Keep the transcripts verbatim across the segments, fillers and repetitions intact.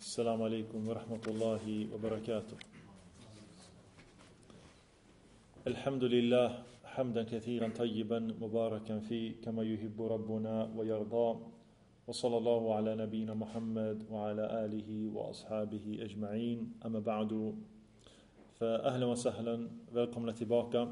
السلام عليكم ورحمة الله وبركاته. الحمد لله حمدا كثيرا طيبا مباركا فيه كما يحب ربنا ويرضى وصلى الله على نبينا محمد وعلى آله وأصحابه أجمعين أما بعد فأهلا وسهلا välkomna tillbaka.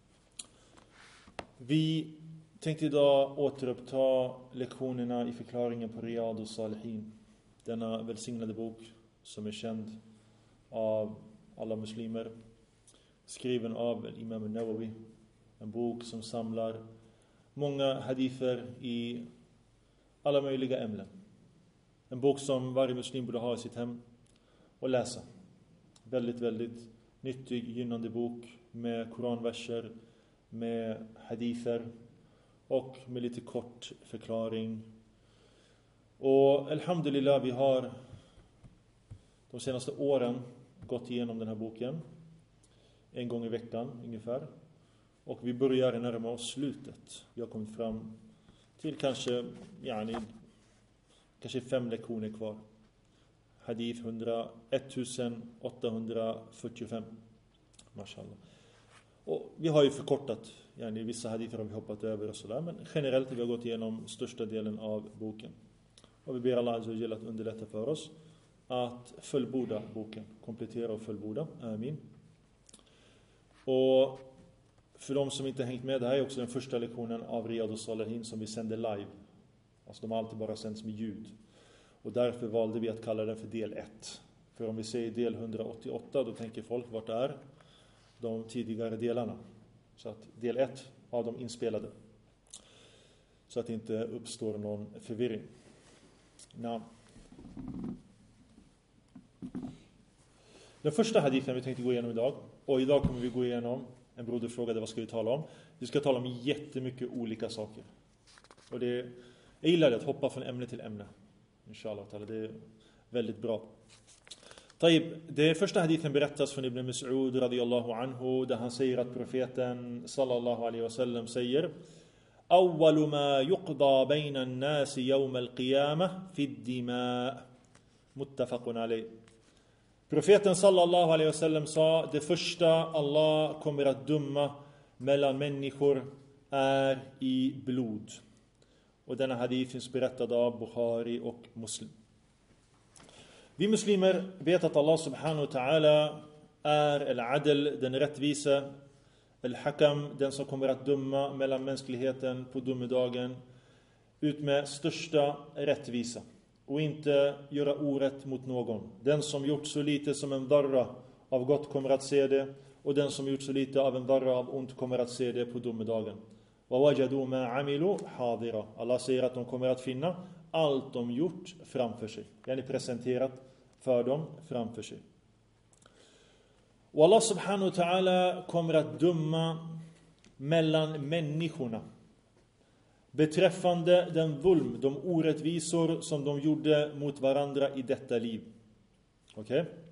Vi tänkte idag återuppta lektionerna i förklaringen på Riyad Salihin. Denna välsignade bok som är känd av alla muslimer. Skriven av Imam Nawawi. En bok som samlar många hadither i alla möjliga ämnen. En bok som varje muslim borde ha i sitt hem och läsa. Väldigt, väldigt nyttig, gynnande bok med koranverser, med hadither och med lite kort förklaring. Och alhamdulillah, vi har de senaste åren gått igenom den här boken en gång i veckan ungefär. Och vi börjar närma oss slutet. Vi har kommit fram till kanske, yani, kanske fem lektioner kvar. Hadith ettusenåttahundrafyrtiofem. Mashallah. Och vi har ju förkortat, yani, vissa hadither har vi hoppat över och sådär. Men generellt har vi gått igenom största delen av boken. Och vi ber Allah Azza wa Jalla att underlätta för oss att fullborda boken. Komplettera och fullborda. Amin. Och för de som inte hängt med, det här är också den första lektionen av Riyad Salihin som vi sänder live. Alltså de har alltid bara sänds med ljud. Och därför valde vi att kalla den för del ett. För om vi säger del hundraåttioåtta, då tänker folk vart är de tidigare delarna. Så att del ett av de inspelade. Så att det inte uppstår någon förvirring. Nå. Den första hadithen vi tänkte gå igenom idag. Och idag kommer vi gå igenom, en broder frågade vad ska vi tala om. Vi ska tala om jättemycket olika saker. Och det, jag gillar det att hoppa från ämne till ämne. Inshallah. Det är väldigt bra. Taib, det första hadithen berättas från Ibn Mas'ud radiyallahu anhu. Där han säger att profeten sallallahu alaihi wasallam säger: أول ما يقضى بين الناس يوم القيامة في الدماء متفق عليه. Profeten sallallahu alaihi wasallam sa: det första Allah kommer att döma mellan människor är i blod. Och denna hadith finns berättad av Bukhari och Muslim. Vi muslimer vet att Allah subhanahu wa ta'ala är al-adl, den rättvisa, al-hakam, den som kommer att döma mellan mänskligheten på domedagen ut med största rättvisa och inte göra orätt mot någon. Den som gjort så lite som en darra av gott kommer att se det, och den som gjort så lite av en darra av ont kommer att se det på domedagen. وَوَجَدُوا مَا عَمِلُوا حَاضِرًا. Allah säger att de kommer att finna allt de gjort framför sig. Yani presenterat för dem framför sig. Och Allah subhanahu wa ta'ala kommer att döma mellan människorna beträffande den vulm, de orättvisor som de gjorde mot varandra i detta liv. Okej? Okay?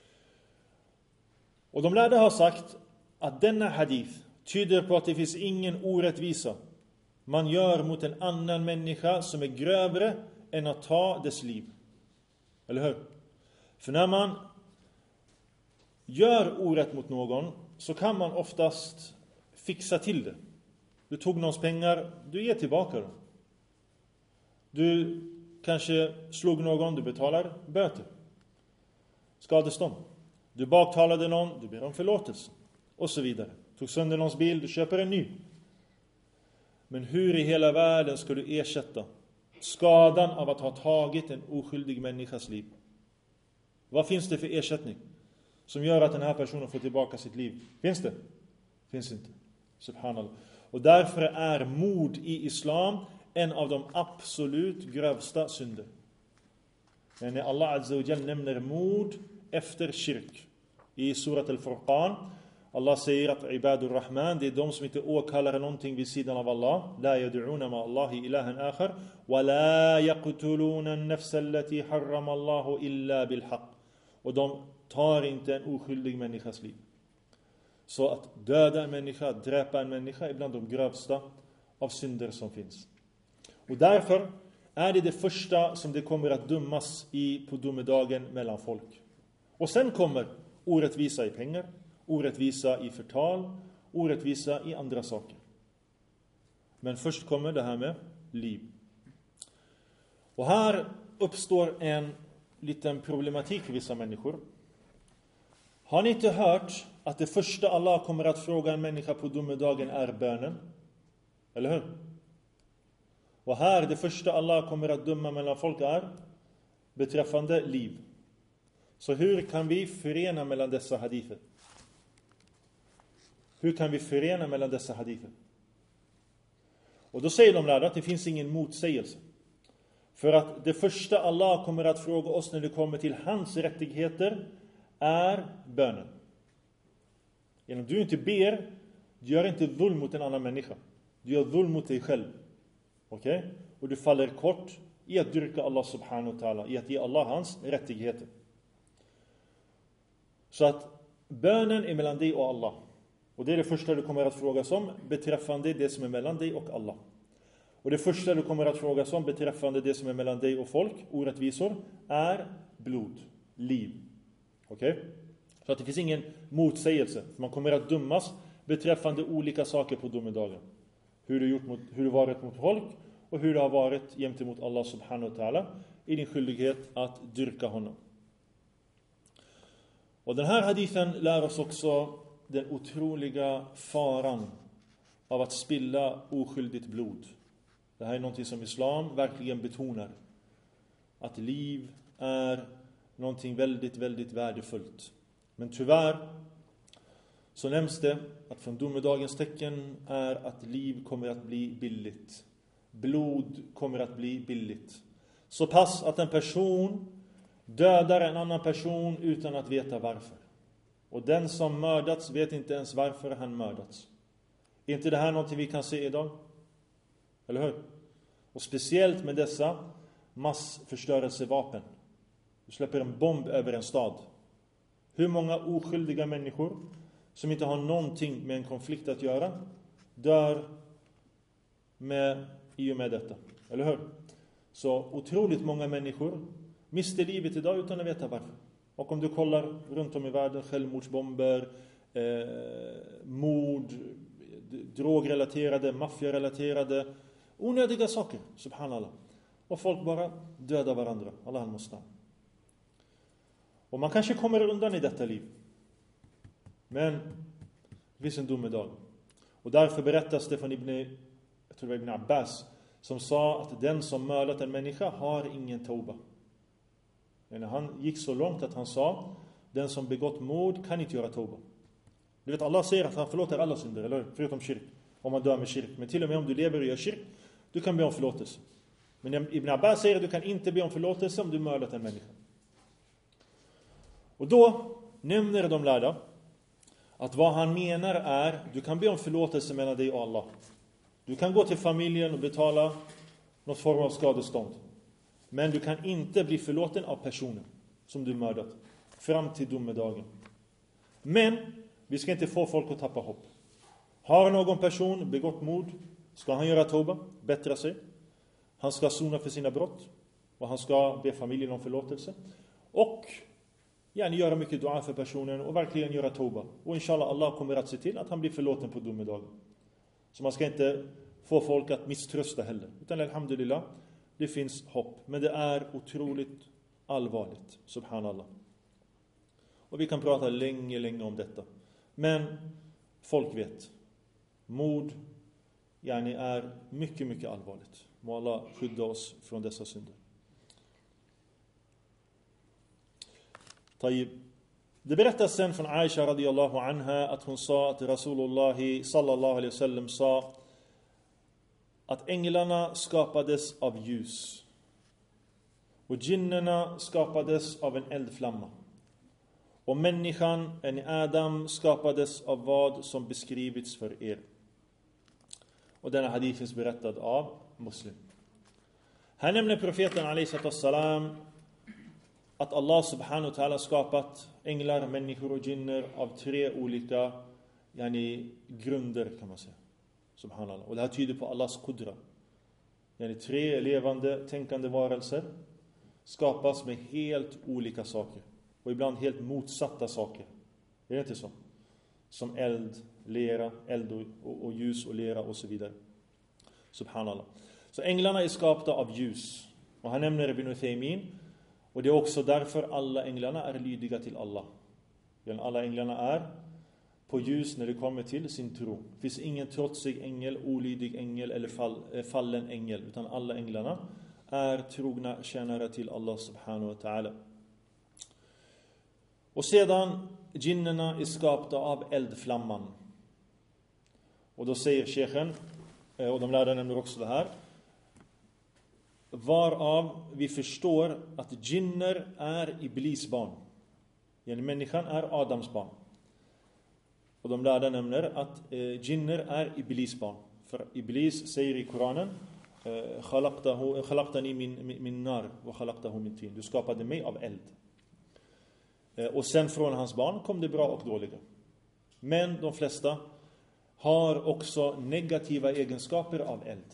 Och de lärde har sagt att denna hadith tyder på att det finns ingen orättvisa man gör mot en annan människa som är grövre än att ta dess liv. Eller hur? För när man gör orätt mot någon så kan man oftast fixa till det. Du tog någons pengar, du ger tillbaka dem. Du kanske slog någon, du betalar böter. Skadestånd. Du baktalade någon, du ber om förlåtelse. Och så vidare. Tog sönder någons bil, du köper en ny. Men hur i hela världen ska du ersätta skadan av att ha tagit en oskyldig människas liv? Vad finns det för ersättning som gör att den här personen får tillbaka sitt liv? Finns det? Finns inte. Subhanallah. Och därför är mord i islam en av de absolut grövsta synder. Men när Allah Azza wa Jalla nämner mord efter kyrk i surat al-Furqan, Allah säger att ibadur rahman, det är de som inte åkallar någonting vid sidan av Allah. La yad'una ma Allahi ilahan akhar wa la yaqtuluna an-nafsa allati harrama Allahu illa bil haqq. Och de tar inte en oskyldig människas liv. Så att döda en människa, dräpa en människa är bland de grövsta av synder som finns. Och därför är det det första som det kommer att dömas i på domedagen mellan folk. Och sen kommer orättvisa i pengar, orättvisa i förtal, orättvisa i andra saker. Men först kommer det här med liv. Och här uppstår en liten problematik för vissa människor. Har ni inte hört att det första Allah kommer att fråga en människa på domedagen är bönen? Eller hur? Och här det första Allah kommer att döma mellan folk är beträffande liv. Så hur kan vi förena mellan dessa hadither? Hur kan vi förena mellan dessa hadither? Och då säger de lärda att det finns ingen motsägelse. För att det första Allah kommer att fråga oss när det kommer till hans rättigheter är bönen. Genom du inte ber, du gör inte dhulm mot en annan människa. Du gör dhulm mot dig själv. Okej? Okay? Och du faller kort i att dyrka Allah subhanahu wa ta'ala, i att ge Allah hans rättigheter. Så att bönen är mellan dig och Allah. Och det är det första du kommer att frågas om beträffande det som är mellan dig och Allah. Och det första du kommer att frågas om beträffande det som är mellan dig och folk, orättvisor, är blod, liv. Okej? Okay? Så att det finns ingen motsägelse. Man kommer att dömas beträffande olika saker på domedagen. Hur du gjort mot, hur du varit mot folk och hur du har varit gentemot Allah subhanahu wa ta'ala i din skyldighet att dyrka honom. Och den här hadithen lär oss också den otroliga faran av att spilla oskyldigt blod. Det här är någonting som islam verkligen betonar. Att liv är någonting väldigt, väldigt värdefullt. Men tyvärr så nämns det att från domedagens tecken är att liv kommer att bli billigt. Blod kommer att bli billigt. Så pass att en person dödar en annan person utan att veta varför. Och den som mördats vet inte ens varför han mördats. Är inte det här någonting vi kan se idag? Eller hur? Och speciellt med dessa massförstörelsevapen. Du släpper en bomb över en stad. Hur många oskyldiga människor som inte har någonting med en konflikt att göra dör med, i och med detta. Eller hur? Så otroligt många människor mister livet idag utan att veta varför. Och om du kollar runt om i världen, självmordsbomber, eh, mord, drogrelaterade, maffiarelaterade, onödiga saker, subhanallah. Och folk bara dödar varandra. Allah måste. Och man kanske kommer undan i detta liv. Men det finns en domedag. Och därför berättas det från Ibn, jag tror det var Ibn Abbas, som sa att den som mördat en människa har ingen tauba. Men han gick så långt att han sa, den som begått mord kan inte göra tauba. Du vet, Allah säger att han förlåter alla synder, eller förutom kyrk, om man dör med kyrk. Men till och med om du lever och gör kyrk, du kan be om förlåtelse. Men Ibn Abbas säger att du kan inte be om förlåtelse om du mördat en människa. Och då nämner de lärda att vad han menar är, du kan be om förlåtelse mellan dig och Allah. Du kan gå till familjen och betala något form av skadestånd. Men du kan inte bli förlåten av personen som du mördat fram till domedagen. Men vi ska inte få folk att tappa hopp. Har någon person begått mord, ska han göra tauba, bättra sig. Han ska sona för sina brott och han ska be familjen om förlåtelse. Och gärna göra mycket dua för personen och verkligen göra tauba. Och inshallah Allah kommer att se till att han blir förlåten på domedagen. Så man ska inte få folk att misströsta heller. Utan alhamdulillah, det finns hopp. Men det är otroligt allvarligt, subhanallah. Och vi kan prata länge, länge om detta. Men folk vet. Mord yani är mycket, mycket allvarligt. Må Allah skydda oss från dessa synder. Det berättas sen från Aisha radiyallahu anha att hon sa att Rasulullah sallallahu alaihi wasallam sa att änglarna skapades av ljus och djinnerna skapades av en eldflamma och människan, en Adam, skapades av vad som beskrivits för er. Och denna hadith finns berättad av Muslim. Här nämner profeten alaihi salam att Allah subhanahu wa ta'ala skapat änglar, människor och djinner av tre olika yani, grunder kan man säga. Subhanallah. Och det här tyder på Allahs qudra. yani tre levande, tänkande varelser, skapas med helt olika saker. Och ibland helt motsatta saker. Är det inte så? Som eld, lera, eld och, och, och ljus och lera och så vidare. Subhanallah. Så änglarna är skapta av ljus. Och han nämner Ibn Uthaymin. Och det är också därför alla änglarna är lydiga till Allah. Alla änglarna är på ljus när det kommer till sin tro. Det finns ingen trotsig ängel, olydig ängel eller fall, fallen ängel. Utan alla änglarna är trogna tjänare till Allah subhanahu wa ta'ala. Och sedan, jinnerna är skapta av eldflamman. Och då säger Sheikhen, och de lärde nämner också det här, varav vi förstår att jinner är Iblis barn. Yani människan är Adams barn. Och de lärde nämner att eh, jinner är Iblis barn. För Iblis säger i Koranen, khalaqtani min, min nar wa khalaqtahu min tin. Du skapade mig av eld. Eh, och sen från hans barn kom det bra och dåliga. Men de flesta har också negativa egenskaper av eld.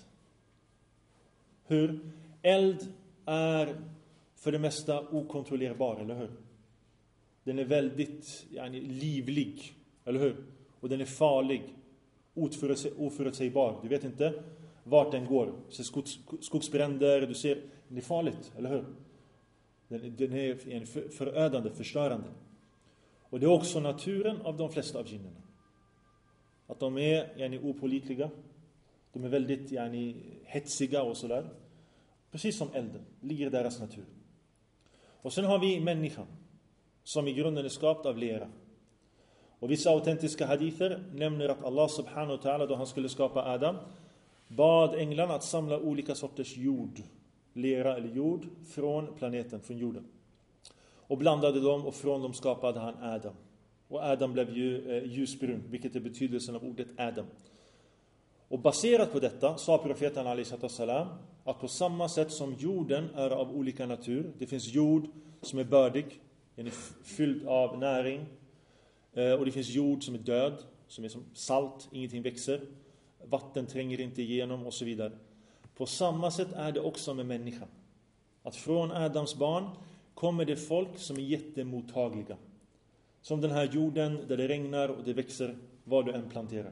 Hur? Eld är för det mesta okontrollerbar, eller hur? Den är väldigt yani, livlig, eller hur? Och den är farlig, oförutsägbar. Du vet inte vart den går. Du ser skogs, skogsbränder, du ser, den är farligt, eller hur? Den, den är yani, för, förödande, förstörande. Och det är också naturen av de flesta av jinnerna. Att de är yani, opålitliga. De är väldigt yani, hetsiga och sådär. Precis som elden, ligger i deras natur. Och sen har vi människan, som i grunden är skapt av lera. Och vissa autentiska hadither nämner att Allah subhanahu wa ta'ala, då han skulle skapa Adam, bad änglarna att samla olika sorters jord, lera eller jord, från planeten, från jorden. Och blandade dem, och från dem skapade han Adam. Och Adam blev ju eh, ljusbrun, vilket är betydelsen av ordet Adam. Och baserat på detta sa profeten alaihi salam att på samma sätt som jorden är av olika natur, det finns jord som är bördig, den är fylld av näring, och det finns jord som är död, som är som salt, ingenting växer, vatten tränger inte igenom och så vidare. På samma sätt är det också med människan. Att från Adams barn kommer det folk som är jättemottagliga. Som den här jorden där det regnar och det växer vad du än planterar.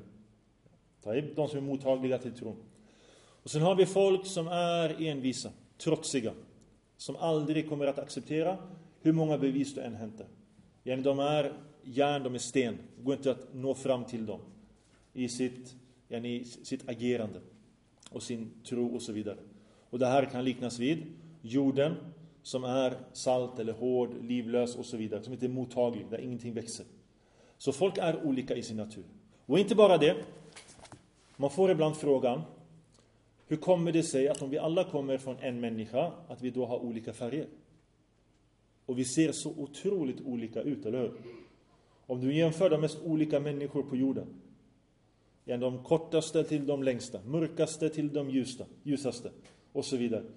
De som är mottagliga till tron. Och sen har vi folk som är envisa, trotsiga, som aldrig kommer att acceptera hur många bevis du än hämtar. Yani de är järn, de är sten. Det går inte att nå fram till dem i sitt, yani sitt agerande och sin tro och så vidare. Och det här kan liknas vid jorden som är salt eller hård, livlös och så vidare, som inte är mottaglig, där ingenting växer. Så folk är olika i sin natur. Och inte bara det, man får ibland frågan, hur kommer det sig att om vi alla kommer från en människa, att vi då har olika färger? Och vi ser så otroligt olika ut, eller hur? Om du jämför de mest olika människor på jorden, ja, de kortaste till de längsta, mörkaste till de ljusta, ljusaste och så vidare,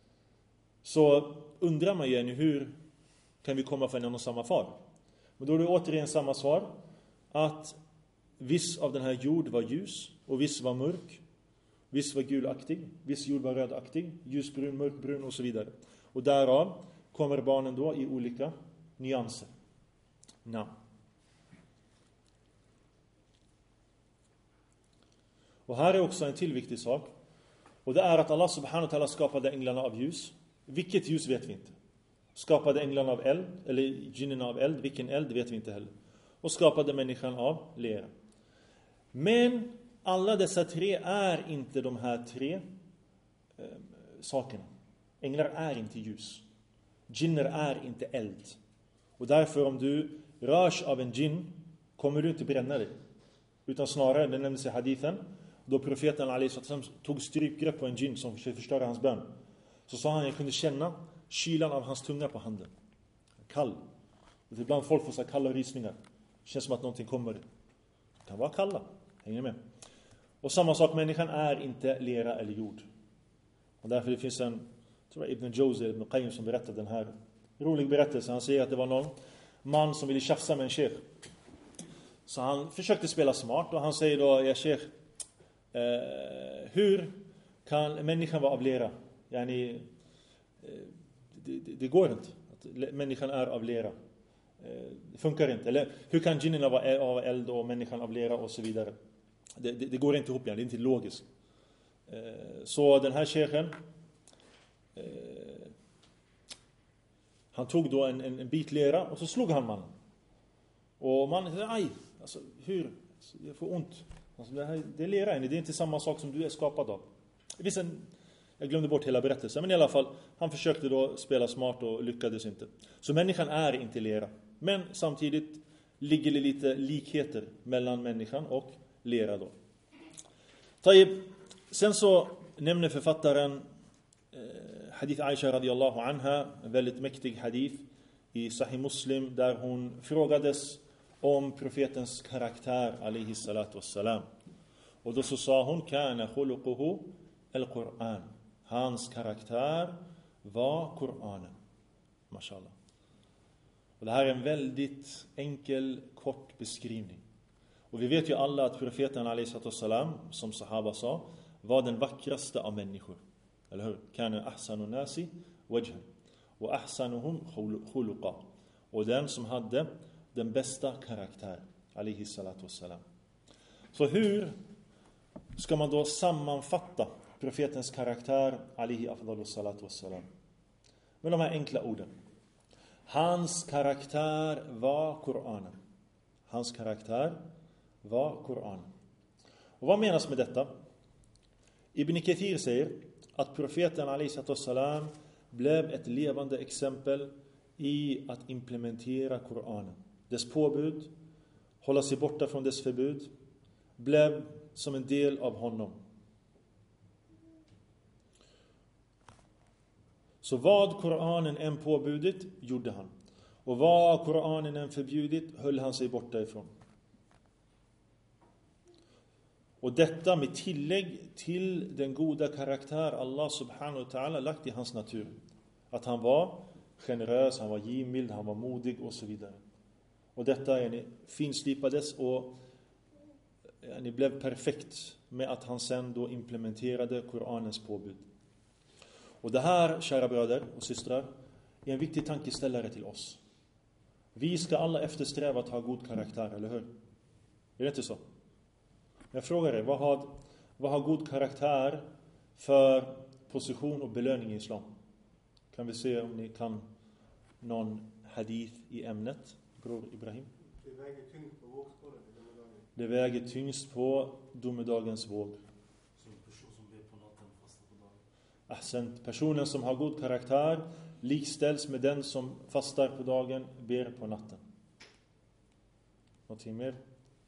så undrar man ju hur kan vi komma från en och samma far? Men då är det återigen samma svar, att viss av den här jord var ljus och viss var mörk, viss var gulaktig, viss jord var rödaktig, ljusbrun, mörkbrun och så vidare. Och därav kommer barnen då i olika nyanser. Namn. Och här är också en till viktig sak. Och det är att Allah subhanahu wa ta'ala skapade änglarna av ljus. Vilket ljus vet vi inte. Skapade änglarna av eld, eller jinnerna av eld. Vilken eld vet vi inte heller. Och skapade människan av lera. Men alla dessa tre är inte de här tre eh, sakerna. Änglar är inte ljus. Jinner är inte eld. Och därför om du rörs av en jinn kommer du inte bränna dig. Utan snarare, det nämns i hadithen, då profeten alaihi sallam tog strypgrepp på en jinn som försökte förstöra hans bön. Så sa han, jag kunde känna kylan av hans tunga på handen. Kall. Och ibland folk får så kalla rysningar. Det känns som att någonting kommer. Det kan vara kalla. Hänger med? Och samma sak, människan är inte lera eller jord. Och därför det finns en, tror jag, Ibn Jawzi, Ibn Qayyim som berättade den här rolig berättelse. Han säger att det var någon man som ville tjafsa med en sheikh. Så han försökte spela smart och han säger då, ja sheikh, eh, hur kan människan vara av lera? Yani, det, det, det går inte. Att människan är av lera. Det funkar inte. Eller hur kan djinnarna vara av eld och människan av lera och så vidare? Det, det, det går inte ihop igen. Det är inte logiskt. Så den här sheikhen, han tog då en, en, en bit lera och så slog han mannen. Och mannen sa, aj, alltså, hur? Jag får ont. Alltså, det, här, det är lera, det är inte samma sak som du är skapad av. Visst, jag glömde bort hela berättelsen, men i alla fall, han försökte då spela smart och lyckades inte. Så människan är inte lera. Men samtidigt ligger det lite likheter mellan människan och lera då. Taib. Sen så nämner författaren eh, hadith Aisha radiyallahu anha, en väldigt mäktig hadith i Sahih Muslim, där hon frågades om profetens karaktär alayhi salatu wassalam. Och då så sa hon, kana khuluquhu al-Qur'an. Hans karaktär var Qur'anen. Mashallah. Och det här är en väldigt enkel, kort beskrivning. Och vi vet ju alla att profeten alayhi salatu wassalam, som sahaba sa, var den vackraste av människor. Eller hur? Kana ahsanu nasi wajhan wa ahsanuhum khuluqa. Och den som hade den bästa karaktär alayhi salatu wassalam. Så hur ska man då sammanfatta profetens karaktär alayhi afdalus salatu wassalam? Med de här enkla orden. Hans karaktär var Qur'anen. Hans karaktär var Qur'anen. Och vad menas med detta? Ibn Kathir säger att profeten alayhi salatu wassalam blev ett levande exempel i att implementera Qur'anen. Dess påbud, hålla sig borta från dess förbud, blev som en del av honom. Så vad Qur'anen än påbudit gjorde han. Och vad Qur'anen än förbjudit höll han sig borta ifrån. Och detta med tillägg till den goda karaktär Allah subhanahu wa ta'ala lagt i hans natur. Att han var generös, han var givmild, han var modig och så vidare. Och detta är ni finslipades och ni blev perfekt med att han sen då implementerade Qur'anens påbud. Och det här, kära bröder och systrar, är en viktig tankeställare till oss. Vi ska alla eftersträva att ha god karaktär, eller hur? Är det inte så? Jag frågar er, vad har, vad har god karaktär för position och belöning i islam? Kan vi se om ni kan någon hadith i ämnet, bror Ibrahim? Det väger tyngst på vågskålen i domedagen. Det väger tyngst på domedagens våg. Som en person som ber på natten fasta på dagen. Ahsant. Personen som har god karaktär likställs med den som fastar på dagen, ber på natten. Någonting mer?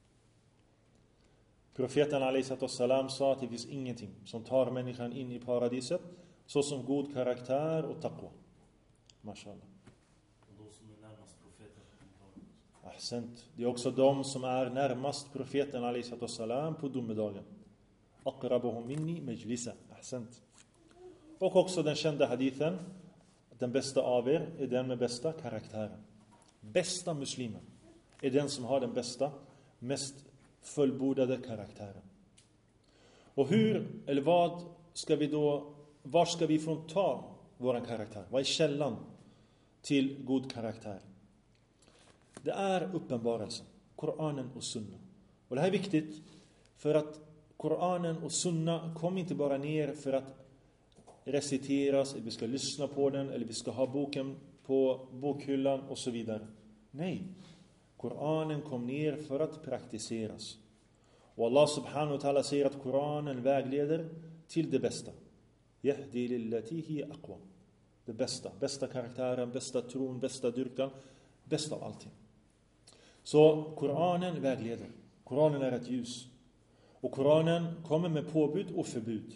Profeten alayhi salatu wassalam sa att det finns ingenting som tar människan in i paradiset så som god karaktär och taqwa. Mashallah. Och de som är närmast profeten. Ahsant. Det är också de som är närmast profeten alayhi salatu wassalam på domedagen. Aqrabuhum minni majlisa. Ahsant. Och också den kända hadithen, den bästa av er är den med bästa karaktären. Bästa muslimen är den som har den bästa, mest fullbordade karaktären. Och hur, eller vad ska vi då, var ska vi från ta vår karaktär? Vad är källan till god karaktär? Det är uppenbarelsen, Qur'anen och Sunna. Och det här är viktigt för att Qur'anen och Sunna kom inte bara ner för att reciteras, eller vi ska lyssna på den, eller vi ska ha boken på bokhyllan och så vidare. Nej, Qur'anen kom ner för att praktiseras. Och Allah subhanahu wa ta'ala säger att Qur'anen vägleder till det bästa. Yahdi lillati hiya aqwa. Det bästa, bästa karaktären, bästa tron, bästa dyrkan, bästa av allting. Så Qur'anen vägleder. Qur'anen är ett ljus. Och Qur'anen kommer med påbud och förbud.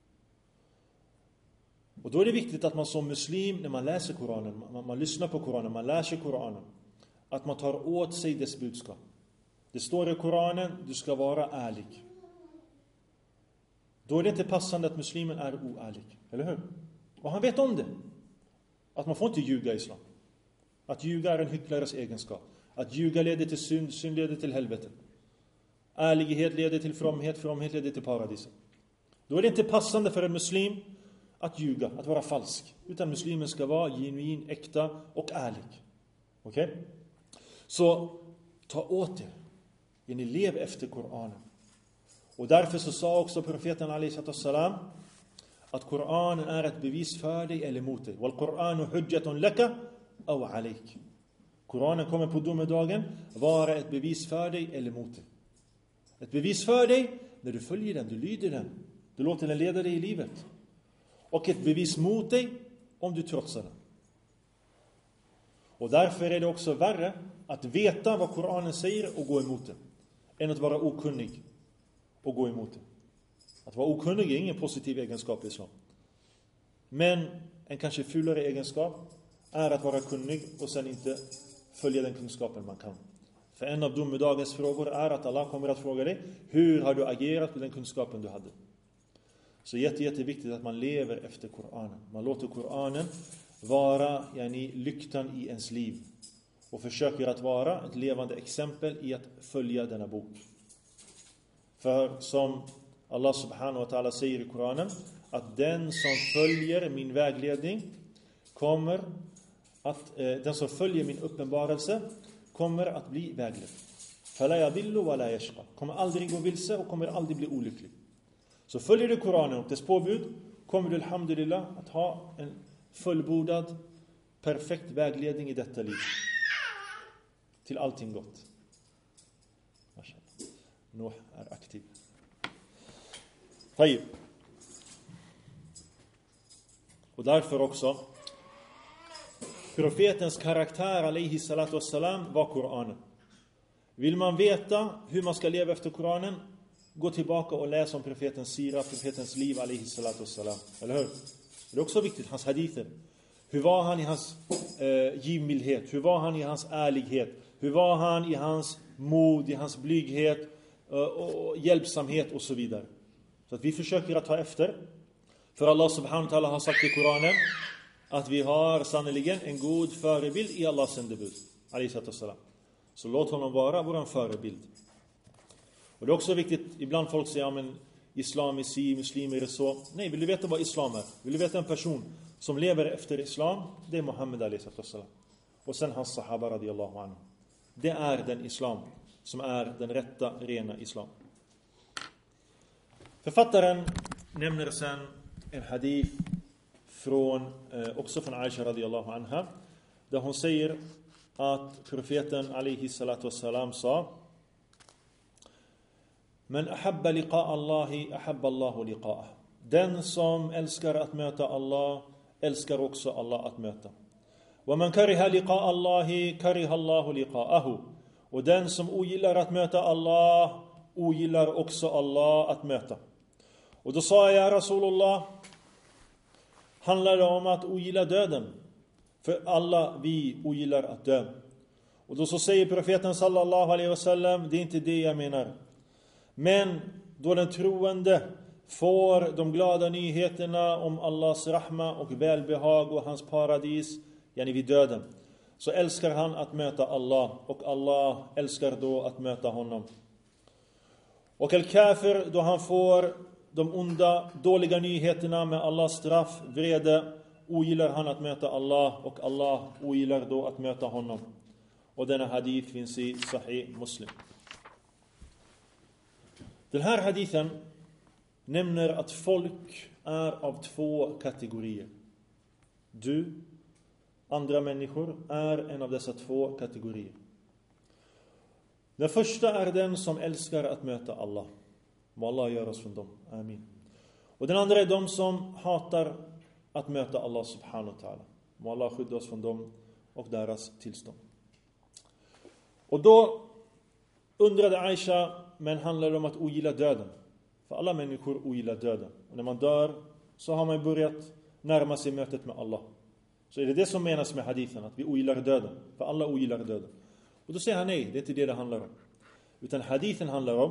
Och då är det viktigt att man som muslim, när man läser Qur'anen, man, man lyssnar på Qur'anen, man lär sig Qur'anen, att man tar åt sig dess budskap. Det står i Qur'anen, du ska vara ärlig. Då är det inte passande att muslimen är oärlig, eller hur? Och han vet om det. Att man får inte ljuga i islam. Att ljuga är en hycklares egenskap. Att ljuga leder till synd, synd leder till helvetet. Ärlighet leder till fromhet, fromhet leder till paradiset. Då är det inte passande för en muslim att ljuga, att vara falsk. Utan muslimen ska vara genuin, äkta och ärlig. Okej? Okay? Så ta åt er. Ni lev efter Koranen. Och därför så sa också profeten alaihi salam att Koranen är ett bevis för dig eller mot dig. Wal Qur'anu hujjatun laka aw alayk. Koranen kommer på domedagen vara ett bevis för dig eller mot dig. Ett bevis för dig när du följer den, du lyder den. Du låter den leda dig i livet. Och ett bevis mot dig om du trotsar den. Och därför är det också värre att veta vad Koranen säger och gå emot den, än att vara okunnig och gå emot den. Att vara okunnig är ingen positiv egenskap i islam. Men en kanske fulare egenskap är att vara kunnig och sen inte följa den kunskapen man kan. För en av domedagens frågor är att Allah kommer att fråga dig: hur har du agerat med den kunskapen du hade? Så jätte, jätteviktigt att man lever efter Koranen. Man låter Koranen vara yani, lyktan i ens liv. Och försöker att vara ett levande exempel i att följa denna bok. För som Allah subhanahu wa ta'ala säger i Koranen, att den som följer min vägledning kommer att, eh, den som följer min uppenbarelse kommer att bli vägledd. Fala yadillu wa la yashqa. Kommer aldrig gå vilse och kommer aldrig bli olycklig. Så följer du Koranen och dess påbud, kommer du alhamdulillah att ha en fullbordad, perfekt vägledning i detta liv. Till allting gott. Mashallah. Nuh är aktiv. Tayyib. Och därför också profetens karaktär alaihi salatu wassalam var Koranen. Vill man veta hur man ska leva efter Koranen, gå tillbaka och läs om profetens sira, profetens liv alaihi salatu wassalam. Eller hur? Det är också viktigt, hans hadither. Hur var han i hans eh, givmildhet? Hur var han i hans ärlighet? Hur var han i hans mod, i hans blyghet eh, och hjälpsamhet och så vidare. Så att vi försöker att ta efter. För Allah subhanahu wa ta'ala har sagt i Koranen att vi har sannoliken en god förebild i Allahs sändebud. Så låt honom vara vår förebild. Och det är också viktigt, ibland folk säger, ja men islam är si, muslimer är så. Nej, vill du veta vad islam är? Vill du veta en person som lever efter islam? Det är Muhammed alaihi salam. Och sen hans sahaba radiyallahu anhu. Det är den islam som är den rätta, rena islam. Författaren nämner sen en hadith från, eh, också från Aisha radiyallahu anha, där hon säger att profeten alaihi salatu wassalam sa: Men ahabba liqa Allahi ahabba Allahu liqa'ah. Den som älskar att möta Allah älskar också Allah att möta. Wa man kariha liqa Allahi kariha Allahu liqa'ahu. Och den som ogillar att möta Allah ogillar också Allah att möta. Och då sa jag, Rasulullah, handlar det om att ogilla döden? För alla vi ogillar att dö. Och då så säger profeten sallallahu alaihi wasallam, det är inte det jag menar. Men då den troende får de glada nyheterna om Allahs rahma och välbehag och hans paradis, yani vid döden, så älskar han att möta Allah, och Allah älskar då att möta honom. Och al-kafir, då han får de onda, dåliga nyheterna med Allahs straff, vrede, ogillar han att möta Allah, och Allah ogillar då att möta honom. Och denna hadith finns i Sahih Muslim. Den här hadithen nämner att folk är av två kategorier. Du, andra människor, är en av dessa två kategorier. Den första är den som älskar att möta Allah. Må Allah göra oss från dem. Amin. Och den andra är de som hatar att möta Allah subhanahu wa ta'ala. Må Allah skydda oss från dem och deras tillstånd. Och då undrade Aisha, men handlar det om att ogilla döden? För alla människor ogillar döden. Och när man dör så har man börjat närma sig mötet med Allah. Så är det det som menas med hadithen, att vi ogillar döden. För alla ogillar döden. Och då säger han nej, det är inte det det handlar om. Utan hadithen handlar om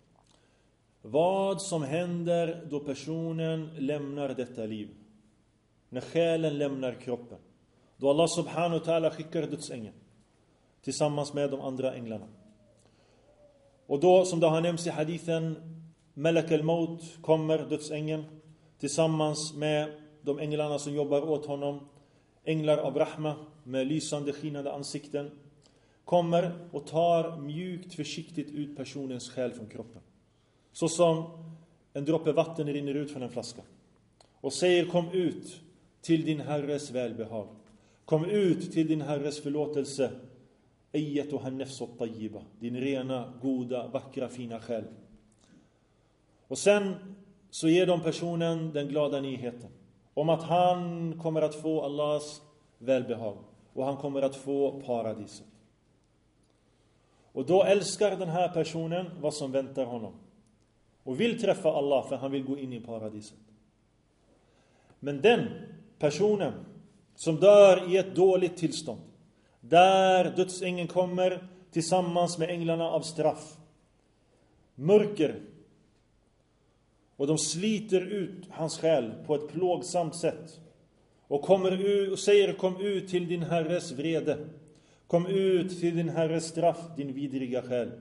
vad som händer då personen lämnar detta liv. När själen lämnar kroppen. Då Allah subhanahu wa ta'ala skickar dödsängeln tillsammans med de andra änglarna. Och då, som det har nämnts i hadithen, Malak al-Maut kommer, dödsängeln, tillsammans med de änglarna som jobbar åt honom. Änglar av Rahma med lysande, skinande ansikten. Kommer och tar mjukt, försiktigt ut personens själ från kroppen. Så som en droppe vatten rinner ut från en flaska. Och säger, kom ut till din Herres välbehag. Kom ut till din Herres förlåtelse. Ayyatuha nafs at-tayyiba. Din rena, goda, vackra, fina själ. Och sen så ger de personen den glada nyheten om att han kommer att få Allahs välbehag. Och han kommer att få paradiset. Och då älskar den här personen vad som väntar honom. Och vill träffa Allah för han vill gå in i paradiset. Men den personen som dör i ett dåligt tillstånd, där dödsängeln kommer tillsammans med änglarna av straff, mörker, och de sliter ut hans själ på ett plågsamt sätt och kommer ut och säger, kom ut till din Herres vrede, kom ut till din Herres straff, din vidriga själ.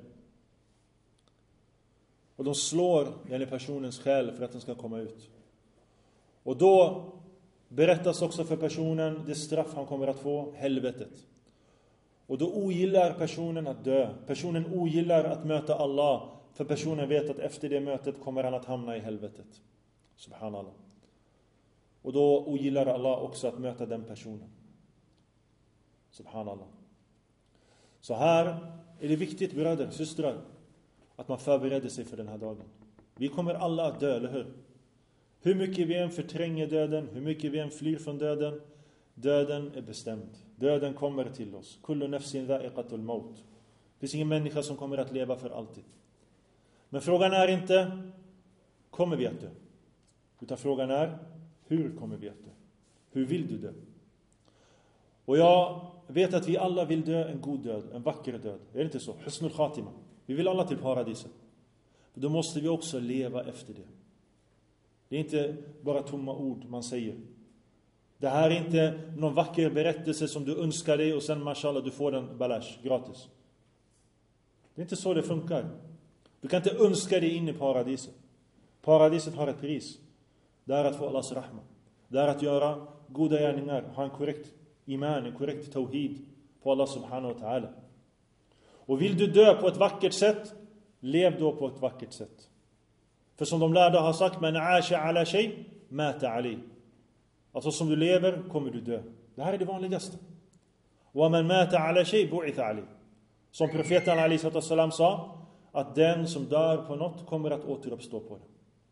Och de slår den personens själ för att den ska komma ut. Och då berättas också för personen det straff han kommer att få, helvetet. Och då ogillar personen att dö. Personen ogillar att möta Allah, för personen vet att efter det mötet kommer han att hamna i helvetet. Subhanallah. Och då ogillar Allah också att möta den personen. Subhanallah. Så här är det viktigt, bröder, systrar, att man förbereder sig för den här dagen. Vi kommer alla att dö, eller hur? Hur mycket vi än förtränger döden, hur mycket vi än flyr från döden, döden är bestämd. Döden kommer till oss. Kullu nafsin dha'iqatul maut. Det finns ingen människa som kommer att leva för alltid. Men frågan är inte, kommer vi att dö? Utan frågan är, hur kommer vi att dö? Hur vill du dö? Och jag vet att vi alla vill dö en god död, en vacker död. Är det inte så? Husnul khatima. Vi vill alla till paradiset. Då måste vi också leva efter det. Det är inte bara tomma ord man säger. Det här är inte någon vacker berättelse som du önskar dig och sen mashallah du får den balash gratis. Det är inte så det funkar. Du kan inte önska dig in i paradiset. Paradiset har ett pris. Det är att få Allahs rahma. Det är att göra goda gärningar, ha en korrekt iman, en korrekt tawhid på Allah subhanahu wa ta'ala. Och vill du dö på ett vackert sätt, lev då på ett vackert sätt. För som de lärda har sagt, man aasha ala shay mata ali. Alltså som du lever kommer du dö. Det här är det vanligaste. Wa man mata ala shay bu'itha ali. Som profeten Ali sallam sa, att den som dör på något kommer att återuppstå på det.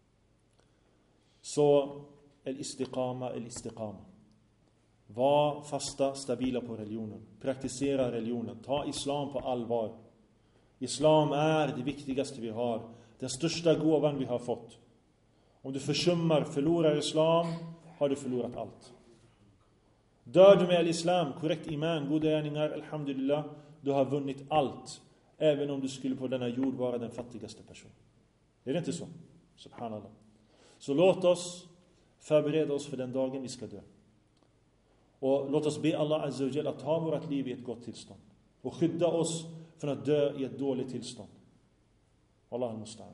Så el-istiqama, el-istiqama. Var fasta, stabila på religionen. Praktisera religionen. Ta islam på allvar. Islam är det viktigaste vi har. Den största gåvan vi har fått. Om du försummar, förlorar islam, har du förlorat allt. Dör du med islam, korrekt iman, goda gärningar, alhamdulillah, du har vunnit allt. Även om du skulle på denna jord vara den fattigaste personen. Är det inte så? Subhanallah. Så låt oss förbereda oss för den dagen vi ska dö. Och låt oss be Allah Azza wa Jalla att ta vårt liv i ett gott tillstånd. Och skydda oss från att dö i ett dåligt tillstånd. Allah al-Musta'an.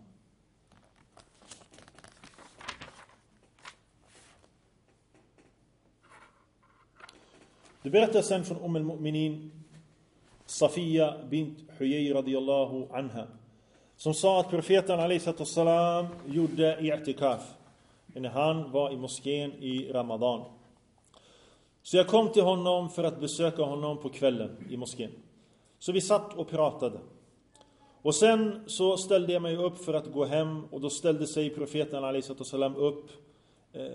Det berättas sen från Umm al-Mu'minin Safiya bint Huyay radiyallahu anha, som sa att profeten alayhi salam gjorde i'tikaf när han var i moskén i Ramadan. Så jag kom till honom för att besöka honom på kvällen i moskén. Så vi satt och pratade. Och sen så ställde jag mig upp för att gå hem, och då ställde sig profeten alayhi salam upp eh,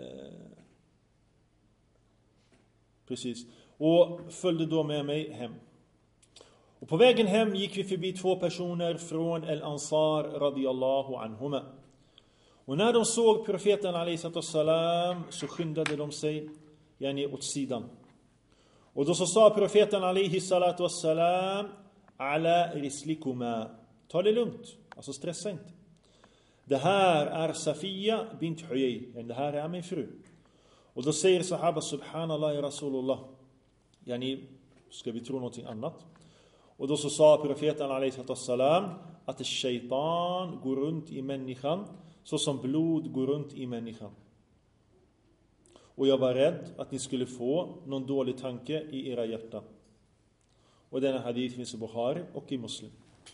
precis och följde då med mig hem. Och på vägen hem gick vi förbi två personer från El-Ansar radiyallahu anhuma. Och när de såg profeten alayhi salam så skyndade de sig yani åt sidan. Och då så sa profeten alayhi salatu salam, ala rislikuma, ta det lugnt, alltså stressa inte. Det här är Safiya bint Huyay, det här är min fru. Och då säger sahaba, subhanallah ya Rasulullah, yani ska vi tro någonting annat? Och då så sa profeten alaihissalam att shaitan går runt i människan så som blod går runt i människan. Och jag var rädd att ni skulle få någon dålig tanke i era hjärtan. Och denna hadith finns i Bukhari och i Muslim.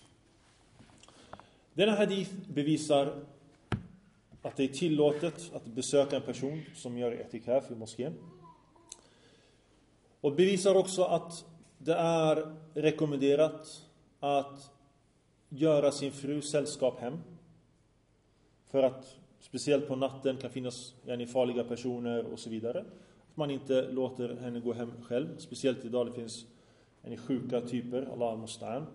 Denna hadith bevisar att det är tillåtet att besöka en person som gör etikaf i moskén. Och bevisar också att det är rekommenderat att göra sin fru sällskap hem. För att speciellt på natten kan finnas yani, farliga personer och så vidare. Att man inte låter henne gå hem själv. Speciellt idag det finns yani, sjuka typer, Allah musta'an.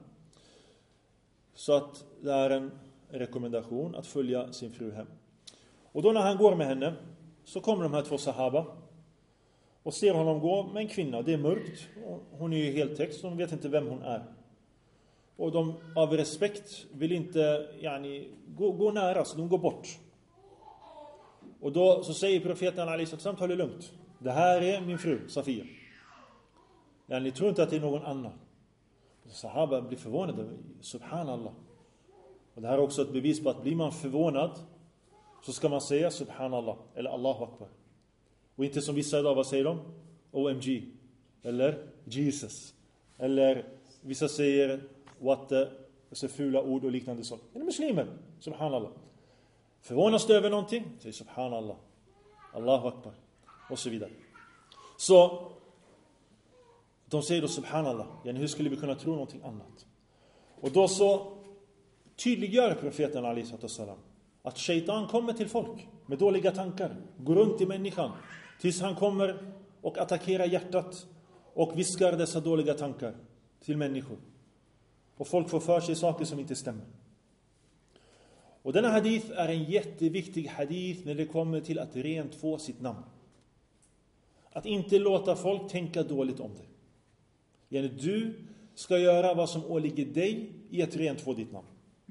Så att det är en rekommendation att följa sin fru hem. Och då när han går med henne så kommer de här två sahaba och ser honom gå med en kvinna. Det är mörkt. Hon är ju helt täckt. De vet inte vem hon är. Och de av respekt vill inte yani, gå, gå nära, så de går bort. Och då så säger profeten alaihissalam, ta det lugnt. Det här är min fru, Safia. Yani, ni tror inte att det är någon annan. Och sahaba blir förvånade. Subhanallah. Och det här är också ett bevis på att blir man förvånad så ska man säga Subhanallah eller Allahu Akbar. Och inte som vissa idag, vad säger de? O M G. Eller Jesus. Eller vissa säger what the, alltså fula ord och liknande saker. Är det muslimer? Subhanallah. Förvånas du över någonting? Säg Subhanallah. Allahu Akbar. Och så vidare. Så de säger då Subhanallah. Yani, hur skulle vi kunna tro någonting annat? Och då så tydliggör profeten alaihissalam att shaitan kommer till folk med dåliga tankar, går runt i människan tills han kommer och attackerar hjärtat och viskar dessa dåliga tankar till människor. Och folk får för sig saker som inte stämmer. Och denna hadith är en jätteviktig hadith när det kommer till att rent få sitt namn. Att inte låta folk tänka dåligt om dig. Yani, du ska göra vad som åligger dig i att rent få ditt namn.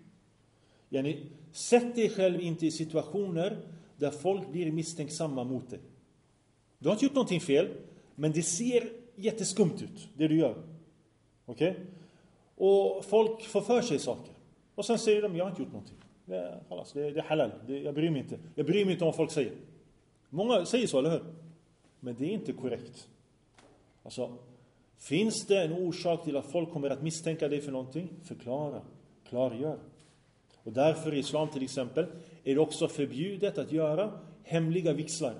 Yani, sätt dig själv inte i situationer där folk blir misstänksamma mot dig. Du har inte gjort någonting fel, men det ser jätteskumt ut, det du gör. Okej? Okay? Och folk får för sig saker. Och sen säger de, jag har inte gjort någonting. Det är, det är, det är halal, det, jag bryr mig inte. Jag bryr mig inte om vad folk säger. Många säger så, eller hur? Men det är inte korrekt. Alltså, finns det en orsak till att folk kommer att misstänka dig för någonting? Förklara, klargör. Och därför i islam till exempel är det också förbjudet att göra hemliga vigslar.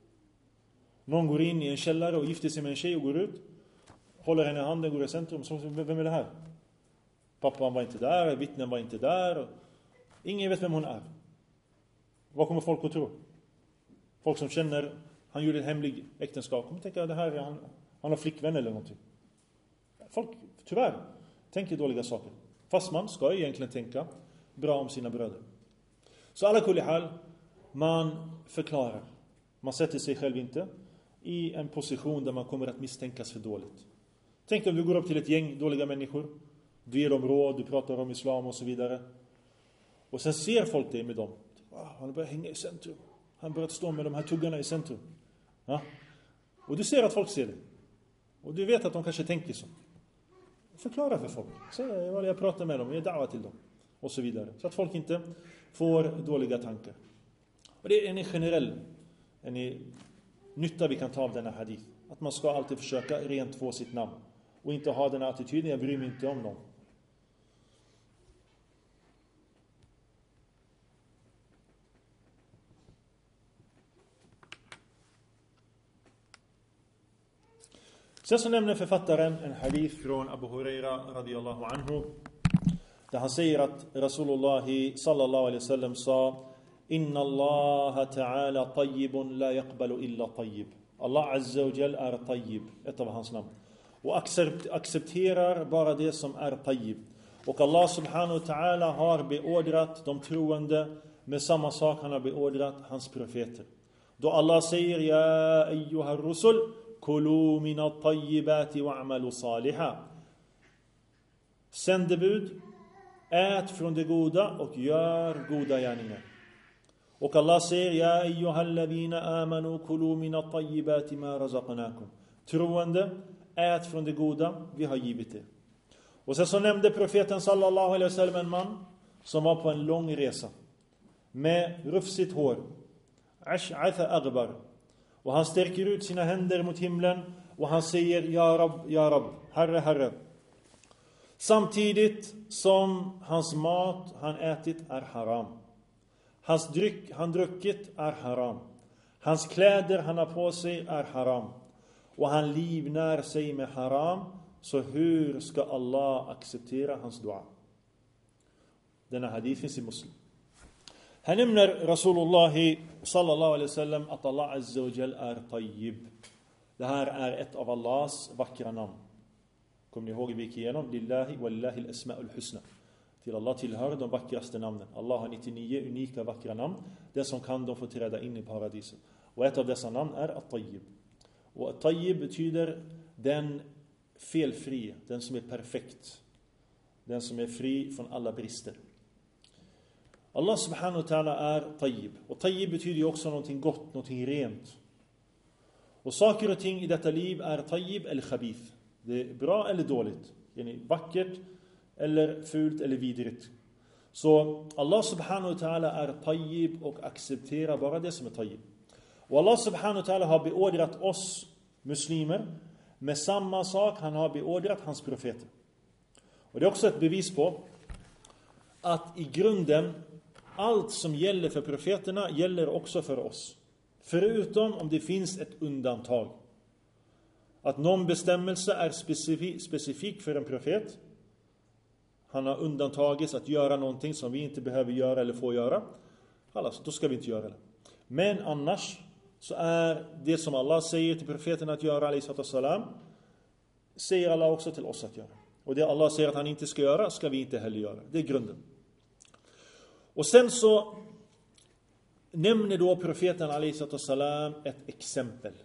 Någon går in i en källare och gifter sig med en tjej och går ut. Håller henne i handen, går i centrum. Så, vem är det här? Pappan var inte där, vittnen var inte där. Ingen vet vem hon är. Vad kommer folk att tro? Folk som känner, han gjorde ett hemlig äktenskap. Kommer tänka, det här är han, han har flickvän eller någonting. Folk, tyvärr, tänker dåliga saker. Fast man ska egentligen tänka bra om sina bröder. Så alla kulli hal, man förklarar. Man sätter sig själv inte i en position där man kommer att misstänkas för dåligt. Tänk om du går upp till ett gäng dåliga människor. Du ger dem råd, du pratar om islam och så vidare. Och sen ser folk dig med dem. Wow, han börjar hänga i centrum. Han börjar stå med de här tuggarna i centrum. Ja? Och du ser att folk ser det. Och du vet att de kanske tänker så. Förklara för folk. Säg vad jag pratar med dem, jag da'wa till dem. Och så vidare. Så att folk inte får dåliga tankar. Och det är en generell en nytta vi kan ta av denna hadith. Att man ska alltid försöka rent få sitt namn. Och inte ha den attityden, jag bryr mig inte om dem. Sen så nämner författaren en hadith från Abu Huraira radiyallahu anhu. Där han säger att Rasulullah sallallahu alaihi wasallam sa: Inna Allah ta'ala tayyibun la yaqbalu illa tayyib. Allah azza wa jal är tayyib, ett av hans namn. Och accepterar bara det som är tayyib. Och Allah subhanahu wa ta'ala har beordrat de troende med samma sak han har beordrat hans profeter. Då Allah säger: Ja ayyuhar rusul kulu minat tayyibati wa'malu saliha. Sändebud, ät från det goda och gör goda gärningar. Och Allah säger: Ja ayyuhalladhina amanu kulu minat tayyibati ma razaqnakum. Troende, ät från det goda vi har givit er. Och sen så nämnde profeten sallallahu alaihi wasallam en man som var på en lång resa med rufsigt hår, ash'atha aghbar, och han sträcker ut sina händer mot himlen och han säger ja Rabb, ja Rabb, Herre, Herre, samtidigt som hans mat han ätit är haram, hans dryck han druckit är haram, hans kläder han har på sig är haram, och han livnär sig med haram. Så hur ska Allah acceptera hans dua? Denna hadith finns i Muslim. Här nämner Rasulullah sallallahu alaihi wasallam att Allah azza wa jal är tayyib. Det här är ett av Allahs vackra namn. Kommer ni ihåg vi gick igenom? Lillahi wallahi al-asma'ul husna. Till Allah tillhör de vackraste namnen. Allah har nittionio unika vackra namn. Den som kan de får träda in i paradiset. Och ett av dessa namn är at-tayyib. Och at-tayyib betyder den felfri, den som är perfekt, den som är fri från alla brister. Allah subhanahu wa ta'ala är tayyib. Och tayyib betyder ju också någonting gott, någonting rent. Och saker och ting i detta liv är tayyib eller khabith. Det är bra eller dåligt. Det är vackert eller fult eller vidrigt. Så Allah subhanahu wa ta'ala är tayyib och accepterar bara det som är tayyib. Och Allah subhanahu wa ta'ala har beordrat oss muslimer med samma sak han har beordrat hans profeter. Och det är också ett bevis på att i grunden allt som gäller för profeterna gäller också för oss. Förutom om det finns ett undantag. Att någon bestämmelse är specifik, specifik för en profet. Han har undantagits att göra någonting som vi inte behöver göra eller får göra. Alltså, då ska vi inte göra det. Men annars så är det som Allah säger till profeten att göra, alayhi salam, säger Allah också till oss att göra. Och det Allah säger att han inte ska göra, ska vi inte heller göra. Det är grunden. Och sen så nämner då profeten alayhi salam ett exempel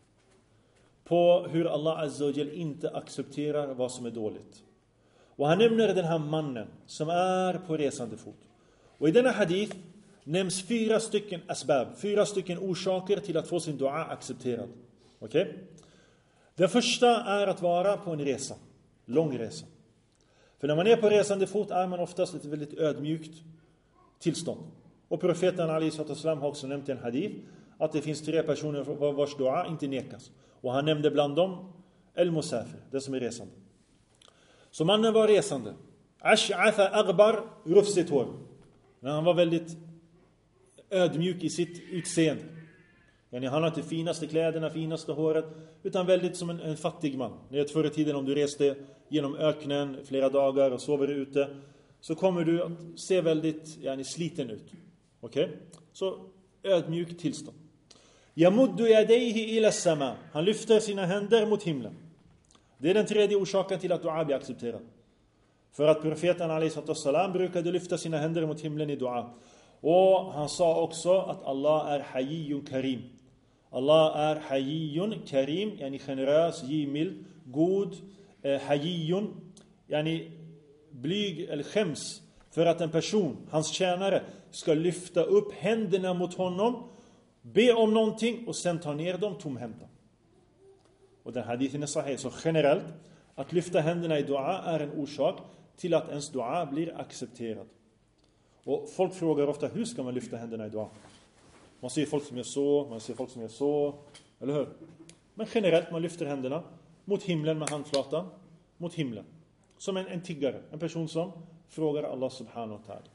på hur Allah azza wa jal inte accepterar vad som är dåligt. Och han nämner den här mannen som är på resande fot. Och i denna hadith nämns fyra stycken asbab, fyra stycken orsaker till att få sin dua accepterad. Okej? Okay? Den första är att vara på en resa, lång resa. För när man är på resande fot är man oftast ett väldigt ödmjukt tillstånd. Och profeten alayhi salam har också nämnt i en hadith att det finns tre personer vars dua inte nekas. Och han nämnde bland dem el-musafir, det som är resande. Så mannen var resande. Ash'atha aghbar, rufsigt hår. Men han var väldigt ödmjuk i sitt utseende. Yani han har inte finaste kläderna, finaste håret, utan väldigt som en, en fattig man. Ni vet förr i tiden om du reste genom öknen flera dagar och sover ute, så kommer du att se väldigt yani, sliten ut. Okej? Okay? Så ödmjuk tillstånd. Yamuddu yadayhi ila sama. Han lyfter sina händer mot himlen. Det är den tredje orsaken till att dua blir accepterad. För att profeten alayhi salam brukade lyfta sina händer mot himlen i dua. Och han sa också att Allah är hayyun karim. Allah är hayyun karim, yani generös, givmild, god, eh, hayyun, yani blyg eller skäms för att en person, hans tjänare, ska lyfta upp händerna mot honom, be om någonting och sen ta ner dem tomhänta. Och den hadithen är sahih. Så generellt, att lyfta händerna i dua är en orsak till att ens dua blir accepterad. Och folk frågar ofta, hur ska man lyfta händerna i dua? Man ser folk som gör så, man ser folk som gör så, eller hur? Men generellt, man lyfter händerna mot himlen med handflatan, mot himlen. Som en, en tiggare, en person som frågar Allah subhanahu wa ta'ala.